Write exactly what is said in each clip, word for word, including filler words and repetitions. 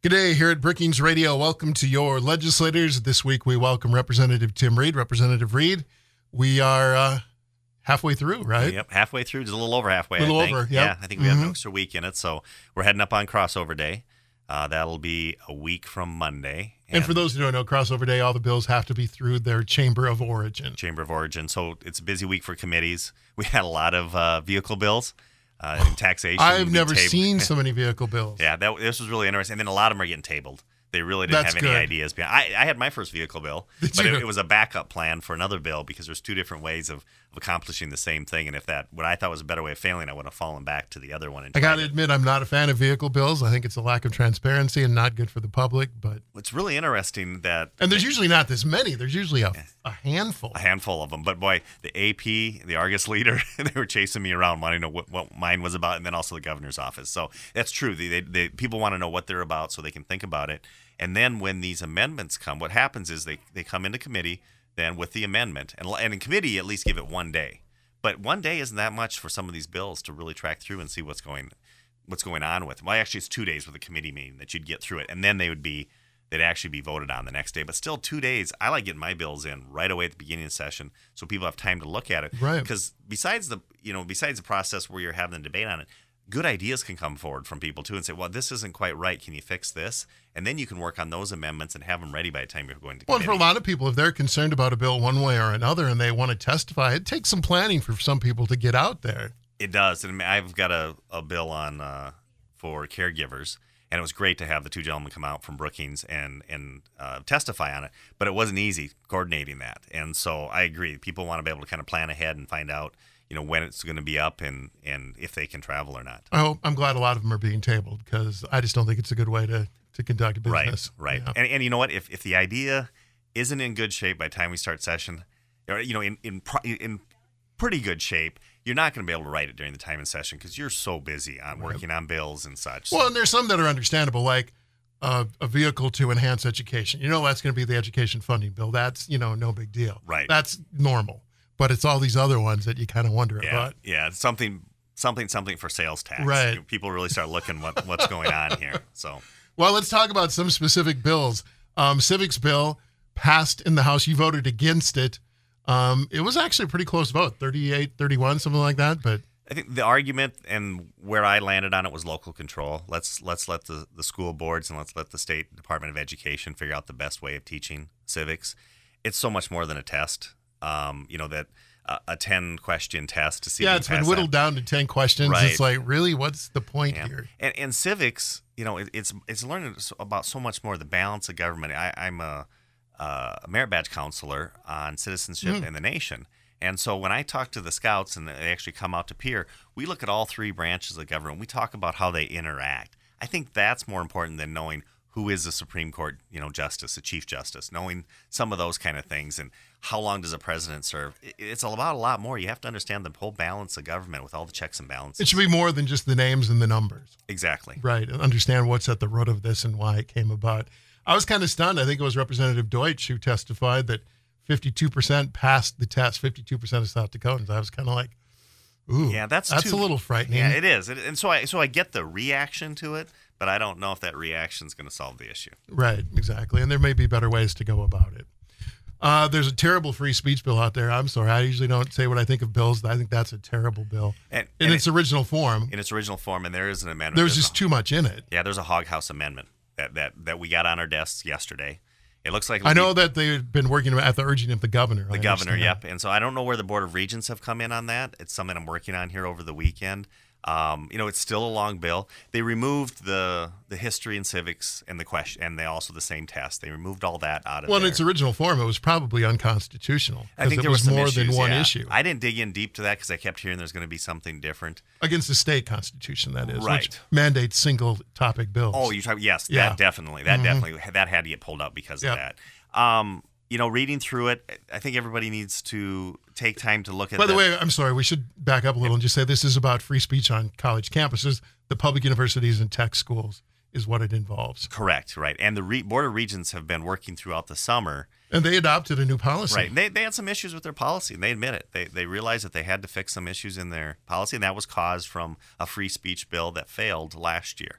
G'day here at Brookings Radio. Welcome to your legislators. This week we welcome Representative Tim Reed. Representative Reed, we are uh, halfway through, right? Yep, halfway through. Just a little over halfway, A little I think. over, yep. Yeah, I think we Mm-hmm. have an extra week in it, so we're heading up on crossover day. Uh, that'll be a week from Monday. And, and for those who don't know, crossover day, all the bills have to be through their Chamber of Origin. Chamber of Origin. So it's a busy week for committees. We had a lot of uh, vehicle bills. Uh, and taxation. I've never tabled. seen so many vehicle bills. Yeah, that this was really interesting. And then a lot of them are getting tabled. They really didn't That's have any good. ideas. I, I had my first vehicle bill, Did but you? it, it was a backup plan for another bill because there's two different ways of, of accomplishing the same thing. And if that, what I thought was a better way of failing, I would have fallen back to the other one. And I got to tried it. admit, I'm not a fan of vehicle bills. I think it's a lack of transparency and not good for the public. But It's really interesting that And there's usually not this many. There's usually a, a handful. a handful of them. But boy, the A P, the Argus leader, they were chasing me around wanting to know what, what mine was about, and then also the governor's office. So that's true. They, they, they, people want to know what they're about so they can think about it. And then when these amendments come, what happens is they, they come into committee then with the amendment. And, and in committee, at least give it one day. But one day isn't that much for some of these bills to really track through and see what's going what's going on with them. Well, actually, it's two days with a committee meeting that you'd get through it. And then they would be they'd actually be voted on the next day. But still, two days, I like getting my bills in right away at the beginning of the session so people have time to look at it. Right. Because besides the you know besides the process where you're having the debate on it, good ideas can come forward from people too and say, well, this isn't quite right. Can you fix this? And then you can work on those amendments and have them ready by the time you're going to Well, and committee. for a lot of people, if they're concerned about a bill one way or another and they want to testify, it takes some planning for some people to get out there. It does. And I've got a, a bill on uh, for caregivers. And it was great to have the two gentlemen come out from Brookings and and uh, testify on it. But it wasn't easy coordinating that. And so I agree. People want to be able to kind of plan ahead and find out, you know, when it's going to be up and, and if they can travel or not. I hope, I'm glad a lot of them are being tabled because I just don't think it's a good way to, to conduct business. Right, right. Yeah. And, and you know what? If if the idea isn't in good shape by the time we start session, or, you know, in, in, pro- in pretty good shape, you're not going to be able to write it during the time in session because you're so busy on working on bills and such. Well, and there's some that are understandable, like uh, a vehicle to enhance education. You know, that's going to be the education funding bill. That's, you know, no big deal. Right. That's normal. But it's all these other ones that you kind of wonder yeah, about. yeah, something, something, something for sales tax. Right. You know, people really start looking what what's going on here. So, Well, let's talk about some specific bills. Um, Civics bill passed in the House. You voted against it. Um, it was actually a pretty close vote, thirty-eight thirty-one, something like that. But I think the argument and where I landed on it was local control. Let's let's let the, the school boards and let's let the State Department of Education figure out the best way of teaching civics. It's so much more than a test. Um, you know, that uh, a ten question test to see yeah, if you it's can been pass whittled that. down to ten questions. Right. It's like, really, what's the point Yeah. here? And, and civics, you know, it, it's it's learning about so much more the balance of government. I, I'm a, a merit badge counselor on citizenship Mm. and the nation. And so when I talk to the scouts and they actually come out to peer, we look at all three branches of government. We talk about how they interact. I think that's more important than knowing who is the Supreme Court, you know, justice, the Chief Justice, knowing some of those kind of things and how long does a president serve. It's about a lot more. You have to understand the whole balance of government with all the checks and balances. It should be more than just the names and the numbers. Exactly. Right. And understand what's at the root of this and why it came about. I was kind of stunned. I think it was Representative Deutsch who testified that fifty-two percent passed the test, fifty-two percent of South Dakotans. I was kind of like, ooh, Yeah, that's that's too, a little frightening. Yeah, it is. It, and so I so I get the reaction to it, but I don't know if that reaction is going to solve the issue. Right, exactly. And there may be better ways to go about it. Uh, there's a terrible free speech bill out there. I'm sorry. I usually don't say what I think of bills. I think that's a terrible bill And, in and its it, original form. in its original form, and there is an amendment. There's There's just a, too much in it. yeah, there's a hog house amendment that, that, that we got on our desks yesterday. It looks like I know that they've been working at the urging of the governor. the I governor, understand. yep. And so I don't know where the Board of Regents have come in on that. It's something I'm working on here over the weekend. Um, you know, it's still a long bill. They removed the the history and civics and the question, and they also the same test. They removed all that out of Well, in there. its original form, it was probably unconstitutional I because think it there was some more issues, than one yeah. issue I didn't dig in deep to that because I kept hearing there's going to be something different. against the state constitution. That is, which Right. mandates single topic bills. Oh, you're talking yes, Yeah. that definitely, that Mhm. definitely, that had to get pulled up because Yep. of that. Um, you know, reading through it, I think everybody needs to take time to look at. By the the way, I'm sorry. We should back up a little and just say this is about free speech on college campuses. The public universities and tech schools is what it involves. correct, right? And the Re- Board of Regents have been working throughout the summer. And they adopted a new policy. Right. They they had some issues with their policy, and they admit it. They they realized that they had to fix some issues in their policy, and that was caused from a free speech bill that failed last year.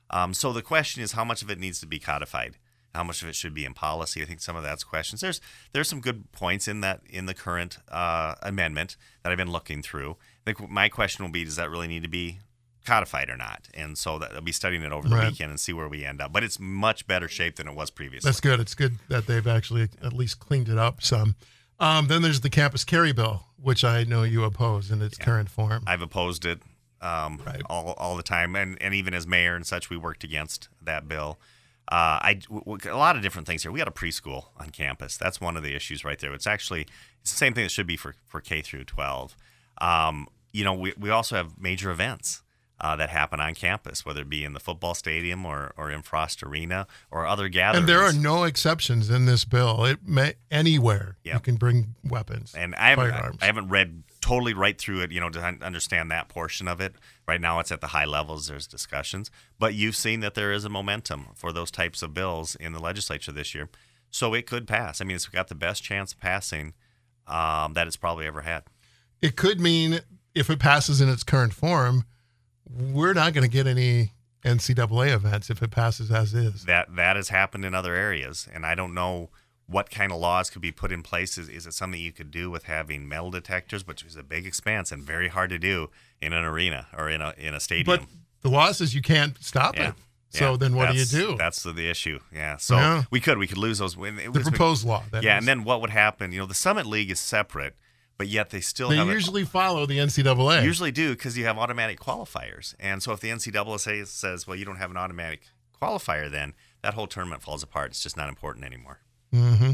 Um, so the question is, how much of it needs to be codified? How much of it should be in policy? I think some of that's questions. There's there's some good points in that in the current uh, amendment that I've been looking through. I think my question will be, does that really need to be codified or not? And so that I'll be studying it over the Right. weekend and see where we end up. But it's much better shape than it was previously. That's good. It's good that they've actually at least cleaned it up some. Um, then there's the campus carry bill, which I know you oppose in its Yeah. current form. I've opposed it um, Right. all all the time, and, and even as mayor and such, we worked against that bill. Uh, I w- w- a lot of different things here. We got a preschool on campus. That's one of the issues right there. It's actually it's the same thing that should be for, for K through twelve. Um, you know, we we also have major events uh, that happen on campus, whether it be in the football stadium or or in Frost Arena or other gatherings. And there are no exceptions in this bill. It may anywhere you Yep. can bring weapons. And I haven't, firearms. I haven't read totally right through it, you know, to un- understand that portion of it. Right now, it's at the high levels. There's discussions, but you've seen that there is a momentum for those types of bills in the legislature this year, so it could pass. I mean, it's got the best chance of passing um, that it's probably ever had. It could mean if it passes in its current form, we're not going to get any N C double A events if it passes as is. That that has happened in other areas, and I don't know what kind of laws could be put in place. Is, is it something you could do with having metal detectors, which is a big expense and very hard to do in an arena or in a in a stadium? But the law says you can't stop Yeah. it. So Yeah, then what do you that's- do? That's the, the issue. Yeah. So Yeah. we could we could lose those. When it The was- proposed law. that yeah, is. and then what would happen? You know, the Summit League is separate, but yet they still they have usually follow the N C double A. a, usually do because you have automatic qualifiers. And so if the N C double A says, says, well, you don't have an automatic qualifier, then that whole tournament falls apart. It's just not important anymore. Mm-hmm.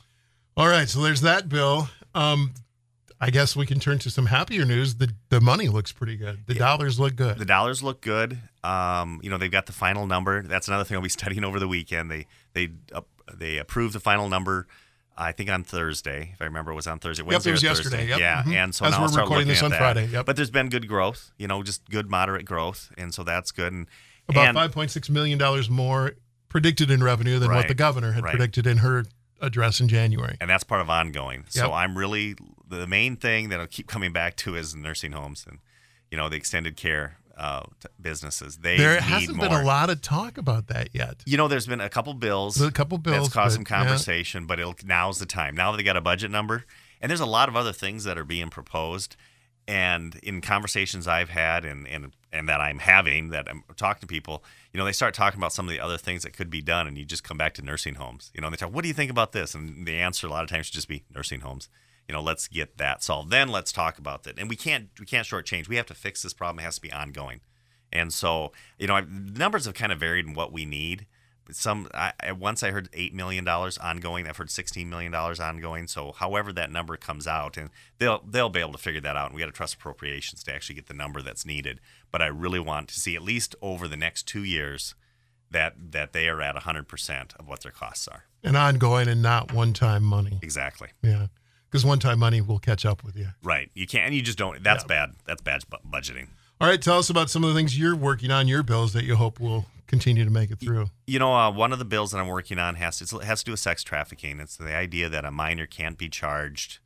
All right, so there's that bill. Um, I guess we can turn to some happier news. The the money looks pretty good. The Yeah. dollars look good. The dollars look good. Um, you know, they've got the final number. That's another thing I'll be studying over the weekend. They they uh, they approved the final number, I think on Thursday, if I remember, it was on Thursday. Yep, Wednesday it was or yesterday, Thursday. yep. Yeah, Mhm. and so As now we're I'll start recording looking this at on that. Friday, yep. But there's been good growth. You know, just good moderate growth, and so that's good. And About and, five point six million dollars more predicted in revenue than what Right, the governor had right. predicted in her address in January. and that's part of ongoing. So Yep. I'm really the main thing that I'll keep coming back to is nursing homes and you know the extended care uh, t- businesses. They There need hasn't more. been a lot of talk about that yet. You know, there's been a couple bills. There's a couple bills, that's caused some but, yeah. conversation, but it'll, now's the time. Now that they got a budget number, and there's a lot of other things that are being proposed. And in conversations I've had and and and that I'm having, that I'm talking to people, you know, they start talking about some of the other things that could be done, and you just come back to nursing homes. You know, and they talk, what do you think about this? And the answer a lot of times should just be nursing homes. You know, let's get that solved. Then let's talk about that. And we can't we can't shortchange. We have to fix this problem. It has to be ongoing. And so, you know, I, numbers have kind of varied in what we need. Some I, I- once I heard eight million dollars ongoing. I've heard sixteen million dollars ongoing. So, however that number comes out, and they'll they'll be able to figure that out. And we got to trust appropriations to actually get the number that's needed. But I really want to see at least over the next two years that that they are at one hundred percent of what their costs are. And ongoing and not one-time money. Exactly. Yeah, because one-time money will catch up with you. Right. You can't. And you just don't. That's Yeah. bad. That's bad bu- budgeting. All right, tell us about some of the things you're working on, your bills that you hope will continue to make it through. You know, uh, one of the bills that I'm working on has to, it has to do with sex trafficking. It's the idea that a minor can't be charged.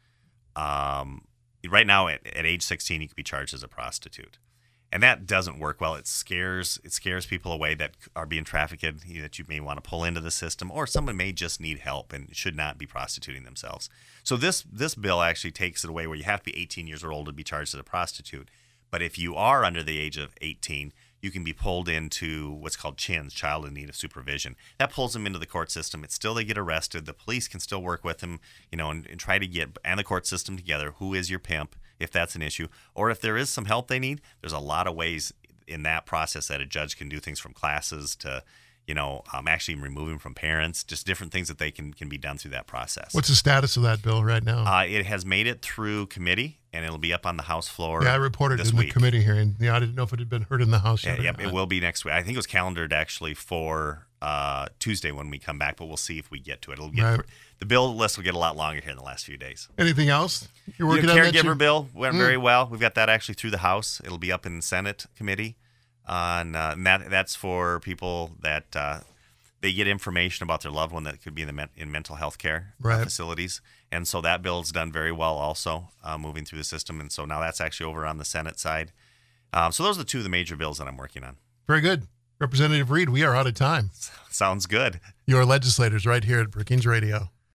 Um, right now, at, at age sixteen, you can be charged as a prostitute, and that doesn't work well. It scares it scares people away that are being trafficked, you know, that you may want to pull into the system, or someone may just need help and should not be prostituting themselves. So this this bill actually takes it away where you have to be eighteen years old to be charged as a prostitute. But if you are under the age of eighteen, you can be pulled into what's called C H I Ns, Child in Need of Supervision. That pulls them into the court system. It's still, they get arrested. The police can still work with them, you know, and, and try to get, and the court system together, who is your pimp, if that's an issue. Or if there is some help they need, there's a lot of ways in that process that a judge can do things from classes to, you know, um, actually removing from parents, just different things that they can, can be done through that process. What's the status of that bill right now? Uh, it has made it through committee, and it'll be up on the House floor. yeah, I reported this in week. the committee hearing. Yeah, I didn't know if it had been heard in the House Yeah, yet. or yep, not. it will be next week. I think it was calendared actually for uh, Tuesday when we come back, but we'll see if we get to it. It'll get Right. the bill list will get a lot longer here in the last few days. Anything else you're The working on? that caregiver you- bill went Mm. very well. We've got that actually through the House. It'll be up in Senate committee, on uh, and that that's for people that uh, they get information about their loved one that could be in the men- in mental health care uh, Right. facilities, and so that bill's done very well also, uh, moving through the system, and so now that's actually over on the Senate side. Um, so those are the two of the major bills that I'm working on. Very good. Representative Reed, we are out of time. Sounds good. Your legislators right here at Brookings Radio.